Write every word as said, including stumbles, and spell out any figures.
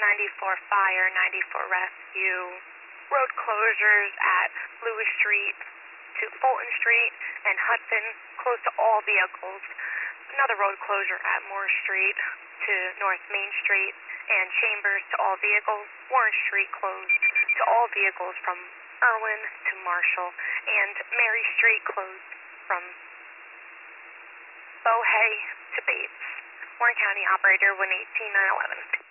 ninety-four fire, ninety-four rescue, road closures at Lewis Street to Fulton Street and Hudson, closed to all vehicles. Another road closure at Moore Street to North Main Street and Chambers to all vehicles. Warren Street closed to all vehicles from Irwin to Marshall, and Mary Street closed from Bohay to Bates. Warren County operator one eighteen nine eleven.